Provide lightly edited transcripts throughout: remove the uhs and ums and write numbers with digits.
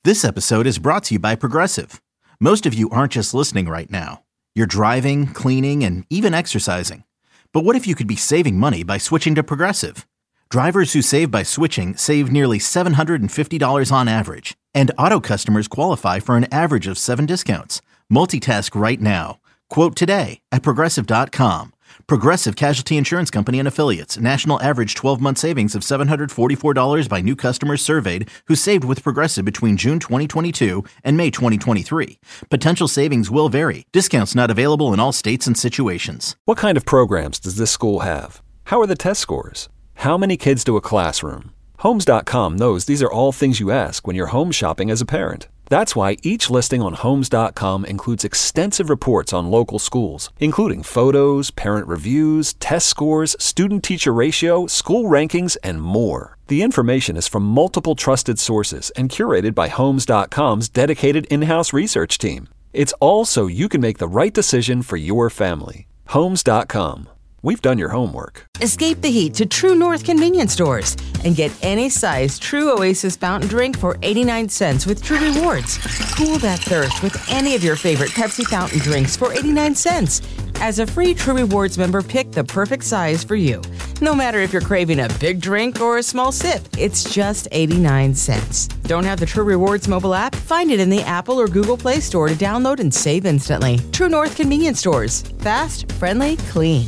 This episode is brought to you by Progressive. Most of you aren't just listening right now. You're driving, cleaning, and even exercising. But what if you could be saving money by switching to Progressive? Drivers who save by switching save nearly $750 on average. And auto customers qualify for an average of 7 discounts. Multitask right now. Quote today at Progressive.com. Progressive Casualty Insurance Company and Affiliates. National average 12-month savings of $744 by new customers surveyed who saved with Progressive between June 2022 and May 2023. Potential savings will vary. Discounts not available in all states and situations. What kind of programs does this school have? How are the test scores? How many kids do a classroom? Homes.com knows these are all things you ask when you're home shopping as a parent. That's why each listing on Homes.com includes extensive reports on local schools, including photos, parent reviews, test scores, student-teacher ratio, school rankings, and more. The information is from multiple trusted sources and curated by Homes.com's dedicated in-house research team. It's all so you can make the right decision for your family. Homes.com. We've done your homework. Escape the heat to True North convenience stores and get any size True Oasis fountain drink for 89 cents with True Rewards. Cool that thirst with any of your favorite Pepsi fountain drinks for 89 cents. As a free True Rewards member, pick the perfect size for you. No matter if you're craving a big drink or a small sip, it's just 89 cents. Don't have the True Rewards mobile app? Find it in the Apple or Google Play Store to download and save instantly. True North convenience stores. Fast, friendly, clean.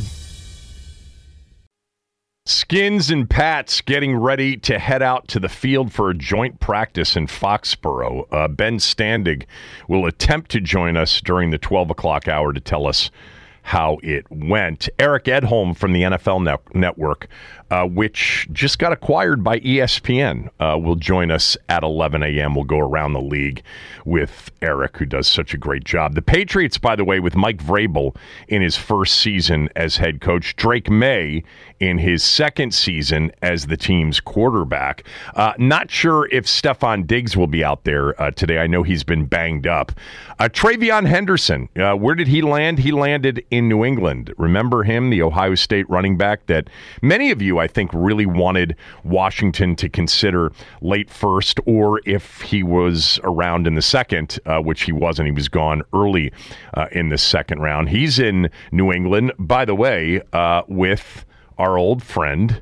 Skins and Pats getting ready to head out to the field for a joint practice in Foxborough. Ben Standig will attempt to join us during the 12 o'clock hour to tell us how it went. Eric Edholm from the NFL Network, which just got acquired by ESPN, will join us at 11 a.m. We'll go around the league with Eric, who does such a great job. The Patriots, by the way, with Mike Vrabel in his first season as head coach, Drake May in his second season as the team's quarterback. Not sure if Stephon Diggs will be out there today. I know he's been banged up. Travion Henderson, where did he land? He landed in New England. Remember him, the Ohio State running back that many of you, I think, really wanted Washington to consider late first, or if he was around in the second, which he wasn't. He was gone early in the second round. He's in New England, by the way, with our old friend,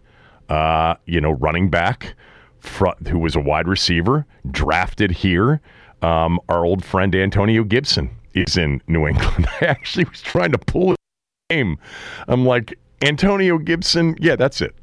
running back, who was a wide receiver, drafted here. Our old friend Antonio Gibson is in New England. I actually was trying to pull his name. I'm like, Antonio Gibson, yeah, that's it.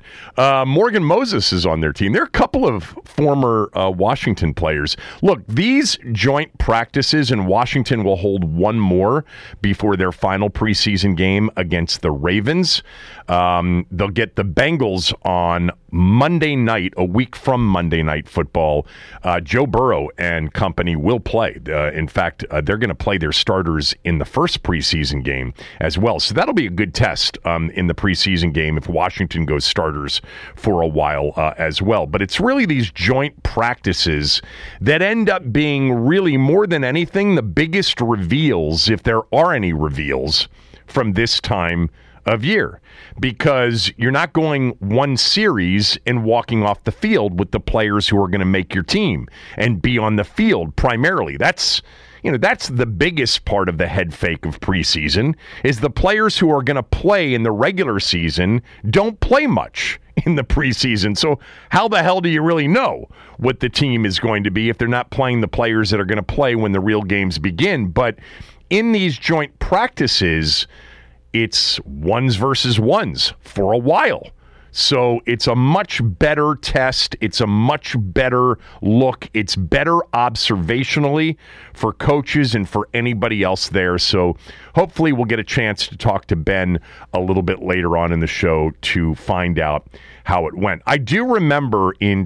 Morgan Moses is on their team. There are a couple of former Washington players. Look, these joint practices, and Washington will hold one more before their final preseason game against the Ravens. They'll get the Bengals on Monday night, a week from Monday Night Football. Joe Burrow and company will play. In fact, they're going to play their starters in the first preseason game as well. So that'll be a good test in the preseason game if Washington goes starters for a while as well. But it's really these joint practices that end up being really, more than anything, the biggest reveals, if there are any reveals, from this time of year, because you're not going one series and walking off the field with the players who are going to make your team and be on the field primarily. That's the biggest part of the head fake of preseason, is the players who are going to play in the regular season don't play much in the preseason. So how the hell do you really know what the team is going to be if they're not playing the players that are going to play when the real games begin? But in these joint practices, it's ones versus ones for a while. So it's a much better test. It's a much better look. It's better observationally for coaches and for anybody else there. So hopefully we'll get a chance to talk to Ben a little bit later on in the show to find out how it went. I do remember in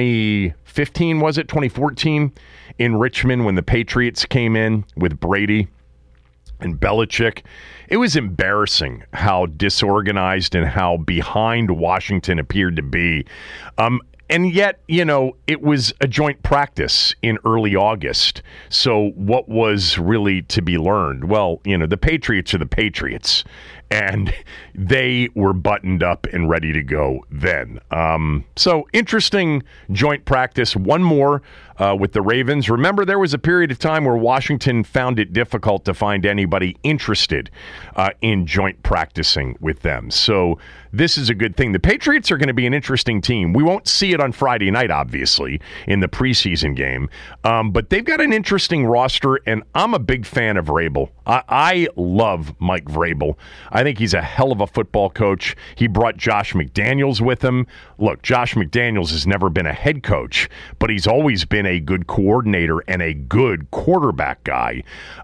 2015, was it 2014, in Richmond when the Patriots came in with Brady and Belichick. It was embarrassing how disorganized and how behind Washington appeared to be. And yet, it was a joint practice in early August. So what was really to be learned? Well, the Patriots are the Patriots. and they were buttoned up and ready to go then. So interesting joint practice. One more with the Ravens. Remember, there was a period of time where Washington found it difficult to find anybody interested in joint practicing with them. So this is a good thing. The Patriots are going to be an interesting team. We won't see it on Friday night, obviously, in the preseason game. But they've got an interesting roster, and I'm a big fan of Vrabel. I love Mike Vrabel. I think he's a hell of a football coach. He brought Josh McDaniels with him. Look, Josh McDaniels has never been a head coach, but he's always been a good coordinator and a good quarterback guy.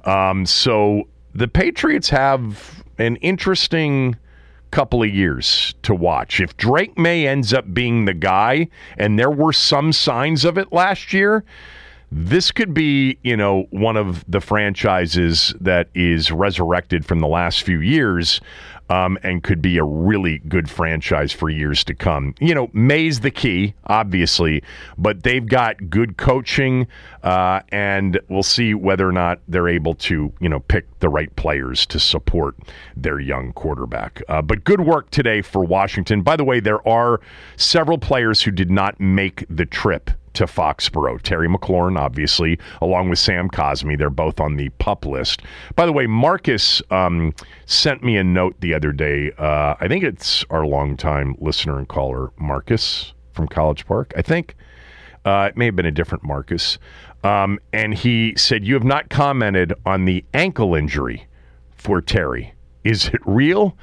So the Patriots have an interesting couple of years to watch. If Drake May ends up being the guy, and there were some signs of it last year, this could be, one of the franchises that is resurrected from the last few years, and could be a really good franchise for years to come. May's the key, obviously, but they've got good coaching, and we'll see whether or not they're able to, pick the right players to support their young quarterback. But good work today for Washington. By the way, there are several players who did not make the trip to Foxborough. Terry McLaurin, obviously, along with Sam Cosmi. They're both on the PUP list. By the way, Marcus sent me a note the other day. I think it's our longtime listener and caller, Marcus from College Park. I think it may have been a different Marcus. And he said, you have not commented on the ankle injury for Terry. Is it real?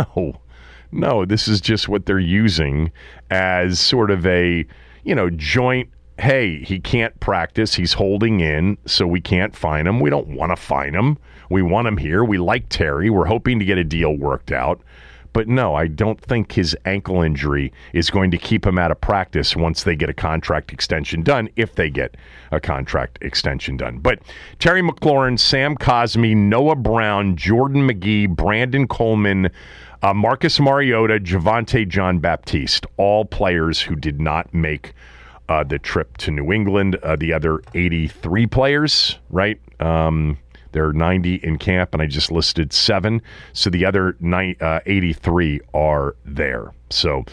No, this is just what they're using as sort of a, joint. Hey, he can't practice. He's holding in, so we can't fine him. We don't want to fine him. We want him here. We like Terry. We're hoping to get a deal worked out. But no, I don't think his ankle injury is going to keep him out of practice once they get a contract extension done, if they get a contract extension done. But Terry McLaurin, Sam Cosmi, Noah Brown, Jordan McGee, Brandon Coleman, Marcus Mariota, Javonte Jean-Baptiste, all players who did not make the trip to New England. The other 83 players, right? There are 90 in camp, and I just listed 7. So the other 83 are there. So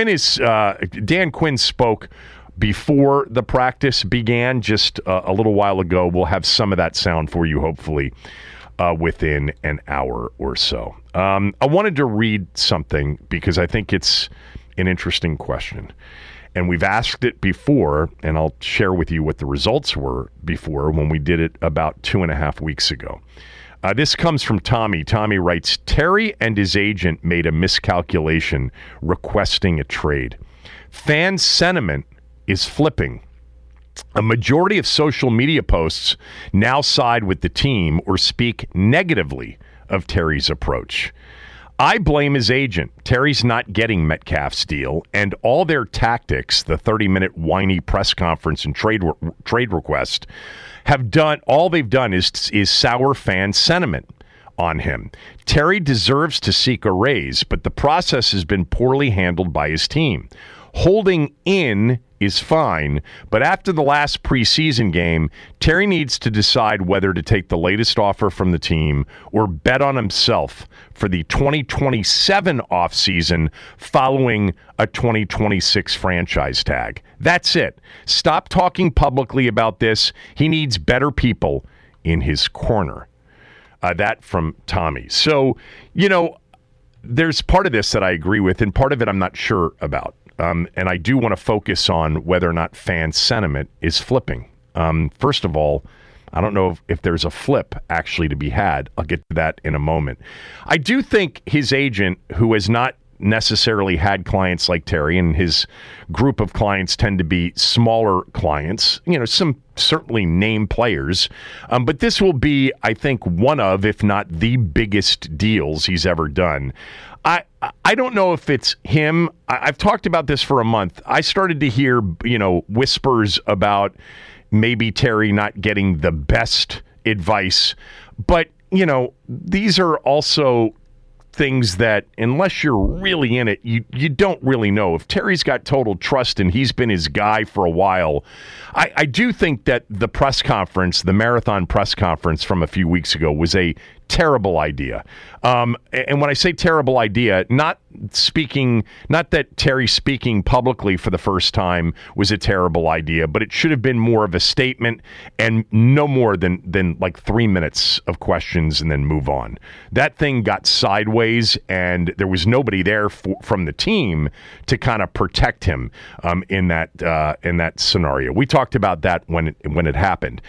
Dan Quinn spoke before the practice began just a little while ago. We'll have some of that sound for you, hopefully, within an hour or so. I wanted to read something because I think it's an interesting question. And we've asked it before, and I'll share with you what the results were before when we did it about 2.5 weeks ago. This comes from Tommy. Tommy writes, Terry and his agent made a miscalculation requesting a trade. Fan sentiment is flipping. A majority of social media posts now side with the team or speak negatively of Terry's approach. I blame his agent. Terry's not getting Metcalf's deal, and all their tactics, the 30-minute whiny press conference and trade request, all they've done is sour fan sentiment on him. Terry deserves to seek a raise, but the process has been poorly handled by his team. Holding in is fine, but after the last preseason game, Terry needs to decide whether to take the latest offer from the team or bet on himself for the 2027 offseason following a 2026 franchise tag. That's it. Stop talking publicly about this. He needs better people in his corner. That from Tommy. So, there's part of this that I agree with, and part of it I'm not sure about. And I do want to focus on whether or not fan sentiment is flipping. First of all, I don't know if there's a flip actually to be had. I'll get to that in a moment. I do think his agent, who has not necessarily had clients like Terry, and his group of clients tend to be smaller clients, some certainly name players. But this will be, I think, one of, if not the biggest deals he's ever done. I don't know if it's him. I've talked about this for a month. I started to hear, whispers about maybe Terry not getting the best advice. But, these are also things that, unless you're really in it, you don't really know. If Terry's got total trust and he's been his guy for a while, I do think that the press conference, the marathon press conference from a few weeks ago, was a Terrible idea. And when I say terrible idea, not that Terry speaking publicly for the first time was a terrible idea, but it should have been more of a statement and no more than like 3 minutes of questions and then move on. That thing got sideways, and there was nobody there from the team to kind of protect him in that scenario. We talked about that when it happened.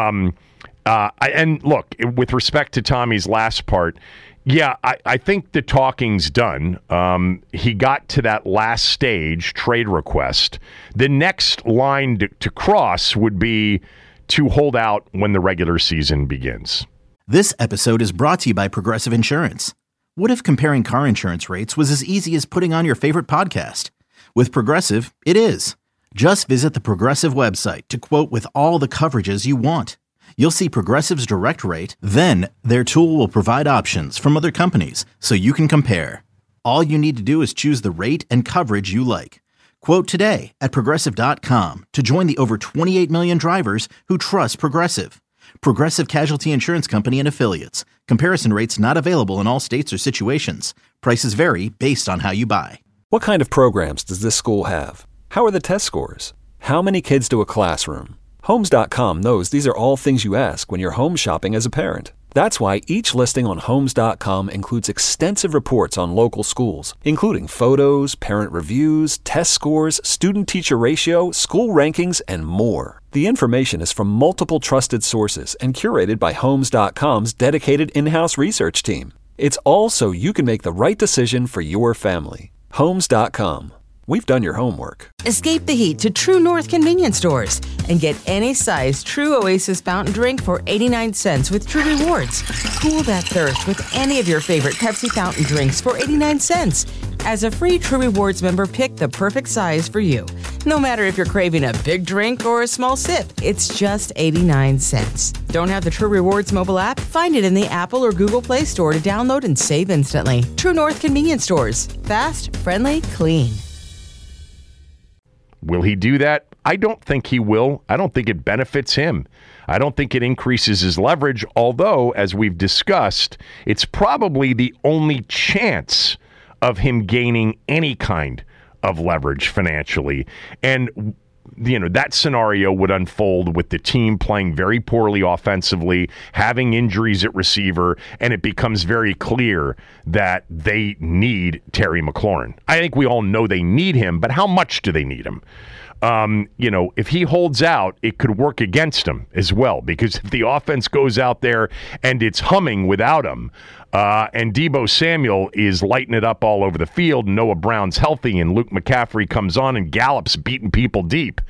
And look, with respect to Tommy's last part, yeah, I think the talking's done. He got to that last stage, trade request. The next line to cross would be to hold out when the regular season begins. This episode is brought to you by Progressive Insurance. What if comparing car insurance rates was as easy as putting on your favorite podcast? With Progressive, it is. Just visit the Progressive website to quote with all the coverages you want. You'll see Progressive's direct rate, then their tool will provide options from other companies so you can compare. All you need to do is choose the rate and coverage you like. Quote today at Progressive.com to join the over 28 million drivers who trust Progressive. Progressive Casualty Insurance Company and Affiliates. Comparison rates not available in all states or situations. Prices vary based on how you buy. What kind of programs does this school have? How are the test scores? How many kids do a classroom? Homes.com knows these are all things you ask when you're home shopping as a parent. That's why each listing on Homes.com includes extensive reports on local schools, including photos, parent reviews, test scores, student-teacher ratio, school rankings, and more. The information is from multiple trusted sources and curated by Homes.com's dedicated in-house research team. It's all so you can make the right decision for your family. Homes.com. We've done your homework. Escape the heat to True North convenience stores and get any size True Oasis fountain drink for 89 cents with True Rewards. Cool that thirst with any of your favorite Pepsi fountain drinks for 89 cents. As a free True Rewards member, pick the perfect size for you. No matter if you're craving a big drink or a small sip, it's just 89 cents. Don't have the True Rewards mobile app? Find it in the Apple or Google Play Store to download and save instantly. True North convenience stores. Fast, friendly, clean. Will he do that? I don't think he will. I don't think it benefits him. I don't think it increases his leverage, although, as we've discussed, it's probably the only chance of him gaining any kind of leverage financially. And, you know, that scenario would unfold with the team playing very poorly offensively, having injuries at receiver, and it becomes very clear that they need Terry McLaurin. I think we all know they need him, but how much do they need him? You know, if he holds out, it could work against him as well, because if the offense goes out there and it's humming without him, and Deebo Samuel is lighting it up all over the field, Noah Brown's healthy, and Luke McCaffrey comes on and Gallup's beating people deep,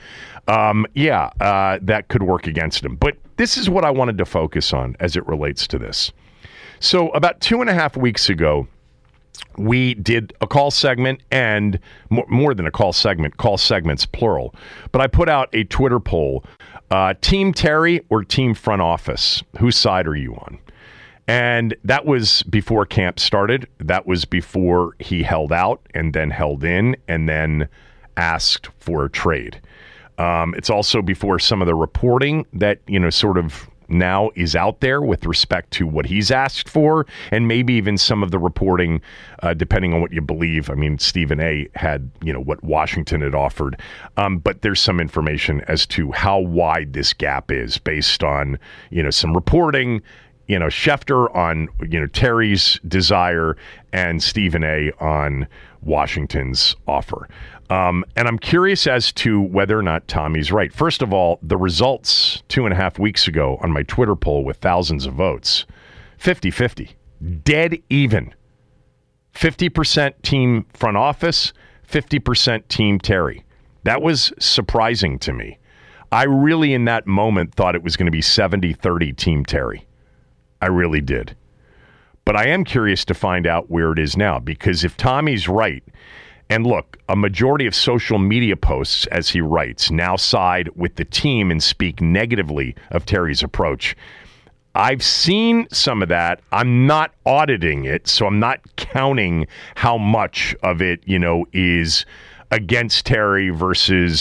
that could work against him. But this is what I wanted to focus on as it relates to this. So about 2.5 weeks ago, we did a call segment, and more than a call segment, call segments plural. But I put out a Twitter poll, Team Terry or Team Front Office? Whose side are you on? And that was before camp started. That was before he held out and then held in and then asked for a trade. It's also before some of the reporting that, you know, sort of now is out there with respect to what he's asked for, and maybe even some of the reporting, depending on what you believe. I mean, Stephen A. had, you know, what Washington had offered, but there's some information as to how wide this gap is based on, you know, some reporting, you know, Schefter on, you know, Terry's desire and Stephen A. on Washington's offer. And I'm curious as to whether or not Tommy's right. First of all, the results 2.5 weeks ago on my Twitter poll with thousands of votes, 50-50, dead even. 50% team front office, 50% team Terry. That was surprising to me. I really, in that moment, thought it was going to be 70-30 team Terry. I really did. But I am curious to find out where it is now, because if Tommy's right, and look, a majority of social media posts, as he writes, now side with the team and speak negatively of Terry's approach. I've seen some of that. I'm not auditing it, so I'm not counting how much of it, you know, is against Terry versus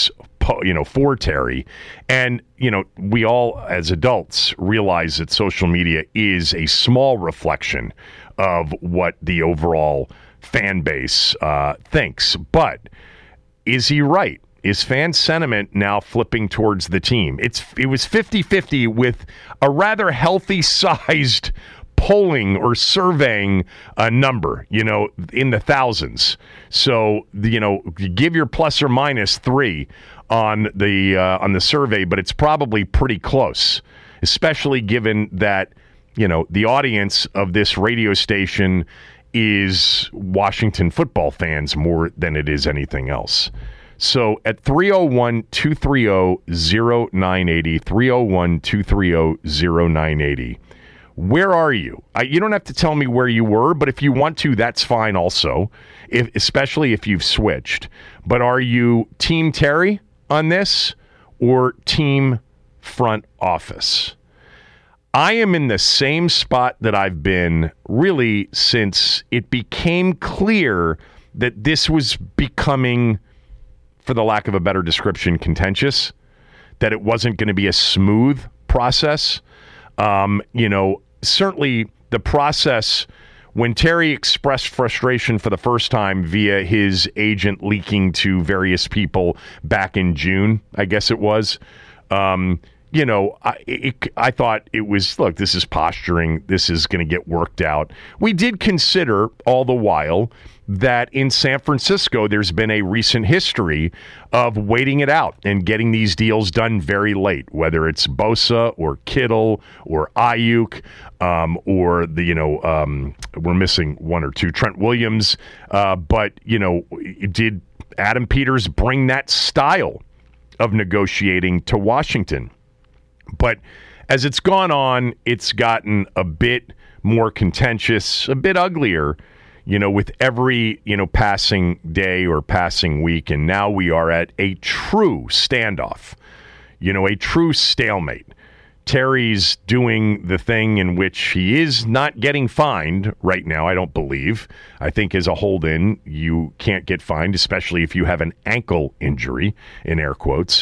for Terry. And, we all as adults realize that social media is a small reflection of what the overall fan base thinks. But is he right? Is fan sentiment now flipping towards the team? It was 50-50 with a rather healthy sized polling or surveying number, in the thousands. So, give your plus or minus 3 on the survey, but it's probably pretty close, especially given that, the audience of this radio station is Washington football fans more than it is anything else. So at 301-230-0980, 301-230-0980, where are you? You don't have to tell me where you were, but if you want to, that's fine also, especially if you've switched. But are you Team Terry on this or Team Front Office? I am in the same spot that I've been really since it became clear that this was becoming, for the lack of a better description, contentious, that it wasn't going to be a smooth process. Certainly the process when Terry expressed frustration for the first time via his agent leaking to various people back in June, I guess it was, I thought it was, look, this is posturing. This is going to get worked out. We did consider all the while that in San Francisco, there's been a recent history of waiting it out and getting these deals done very late, whether it's Bosa or Kittle or Ayuk or we're missing one or two, Trent Williams. But did Adam Peters bring that style of negotiating to Washington? But as it's gone on, it's gotten a bit more contentious, a bit uglier, with every, passing day or passing week. And now we are at a true standoff, a true stalemate. Terry's doing the thing in which he is not getting fined right now, I don't believe. I think as a hold-in, you can't get fined, especially if you have an ankle injury, in air quotes.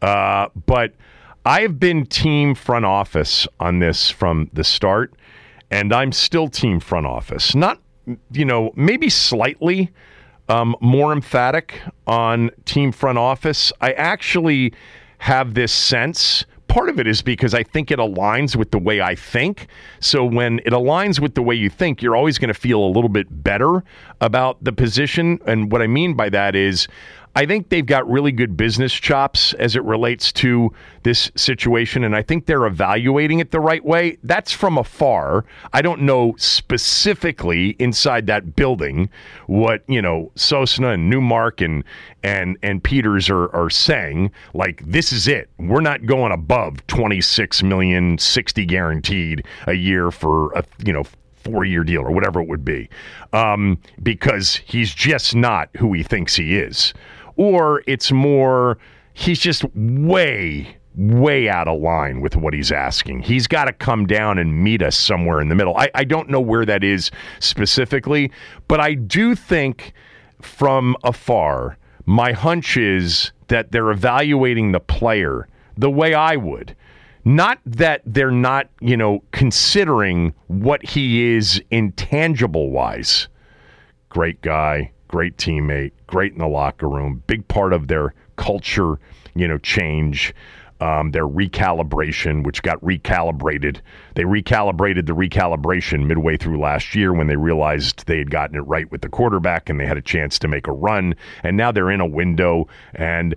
But I have been team front office on this from the start, and I'm still team front office. Not, maybe slightly more emphatic on team front office. I actually have this sense. Part of it is because I think it aligns with the way I think. So when it aligns with the way you think, you're always going to feel a little bit better about the position. And what I mean by that is I think they've got really good business chops as it relates to this situation, and I think they're evaluating it the right way. That's from afar. I don't know specifically inside that building what, Sosna and Newmark and Peters are saying, like, this is it. We're not going above $26 million, $60 guaranteed a year for a, 4-year deal or whatever it would be, because he's just not who he thinks he is. Or it's more, he's just way out of line with what he's asking. He's got to come down and meet us somewhere in the middle. I don't know where that is specifically, but I do think from afar, my hunch is that they're evaluating the player the way I would. Not that they're not, considering what he is intangible-wise. Great guy, great teammate, great in the locker room, big part of their culture, change, their recalibration, which got recalibrated. They recalibrated the recalibration midway through last year when they realized they had gotten it right with the quarterback and they had a chance to make a run. And now they're in a window. And,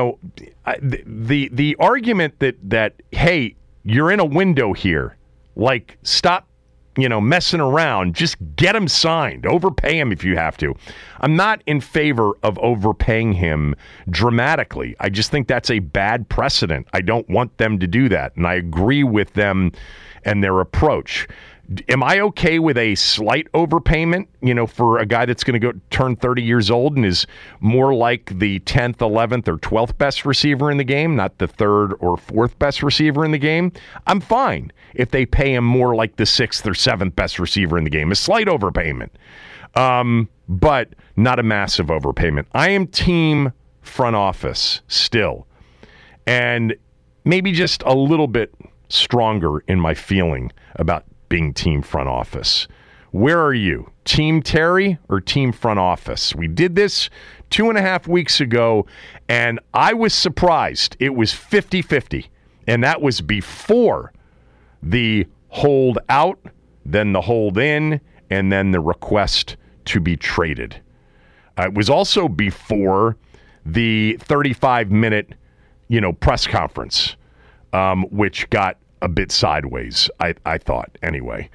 the argument that, hey, you're in a window here, like, stop, messing around, just get him signed, overpay him if you have to. I'm not in favor of overpaying him dramatically. I just think that's a bad precedent. I don't want them to do that, and I agree with them and their approach. Am I okay with a slight overpayment, for a guy that's going to go turn 30 years old and is more like the 10th, 11th, or 12th best receiver in the game, not the 3rd or 4th best receiver in the game? I'm fine if they pay him more like the 6th or 7th best receiver in the game. A slight overpayment, but not a massive overpayment. I am team front office still, and maybe just a little bit stronger in my feeling about being team front office. Where are you? Team Terry or team front office? We did this 2.5 weeks ago, and I was surprised. It was 50-50, and that was before the hold out, then the hold in, and then the request to be traded. It was also before the 35-minute, press conference, which got a bit sideways, I thought, anyway.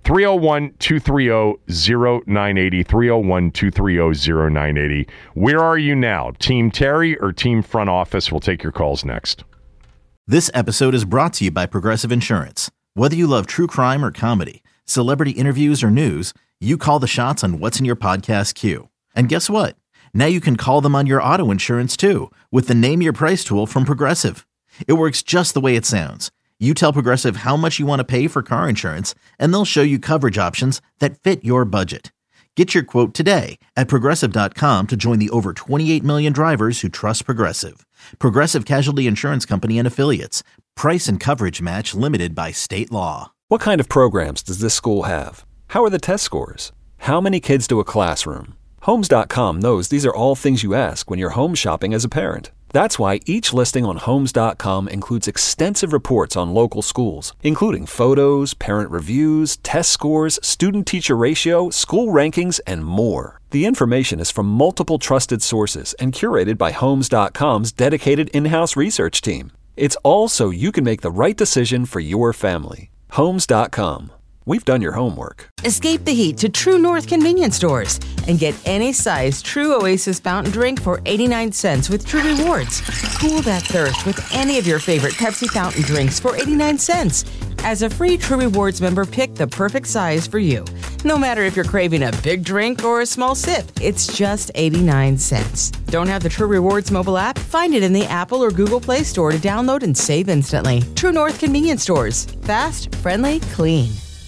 301-230-0980, 301-230-0980. Where are you now? Team Terry or team front office? We'll take your calls next. This episode is brought to you by Progressive Insurance. Whether you love true crime or comedy, celebrity interviews or news, you call the shots on what's in your podcast queue. And guess what? Now you can call them on your auto insurance too with the Name Your Price tool from Progressive. It works just the way it sounds. You tell Progressive how much you want to pay for car insurance, and they'll show you coverage options that fit your budget. Get your quote today at Progressive.com to join the over 28 million drivers who trust Progressive. Progressive Casualty Insurance Company and Affiliates. Price and coverage match limited by state law. What kind of programs does this school have? How are the test scores? How many kids do a classroom? Homes.com knows these are all things you ask when you're home shopping as a parent. That's why each listing on Homes.com includes extensive reports on local schools, including photos, parent reviews, test scores, student-teacher ratio, school rankings, and more. The information is from multiple trusted sources and curated by Homes.com's dedicated in-house research team. It's all so you can make the right decision for your family. Homes.com. We've done your homework. Escape the heat to True North convenience stores and get any size True Oasis fountain drink for 89 cents with True Rewards. Cool that thirst with any of your favorite Pepsi fountain drinks for 89 cents. As a free True Rewards member, pick the perfect size for you. No matter if you're craving a big drink or a small sip, it's just 89 cents. Don't have the True Rewards mobile app? Find it in the Apple or Google Play Store to download and save instantly. True North convenience stores. Fast, friendly, clean.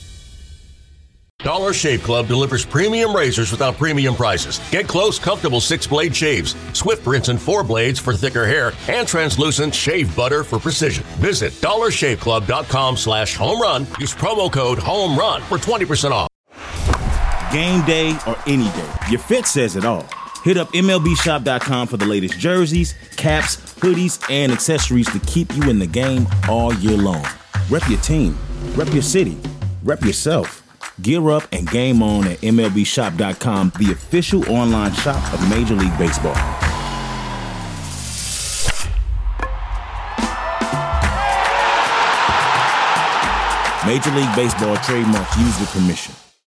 Dollar Shave Club delivers premium razors without premium prices. Get close, comfortable 6-blade shaves, swift rinse and 4 blades for thicker hair, and translucent shave butter for precision. Visit dollarshaveclub.com/home run. Use promo code HOMERUN for 20% off. Game day or any day, your fit says it all. Hit up MLBshop.com for the latest jerseys, caps, hoodies, and accessories to keep you in the game all year long. Rep your team, rep your city, rep yourself. Gear up and game on at MLBshop.com, the official online shop of Major League Baseball. Major League Baseball trademarks used with permission.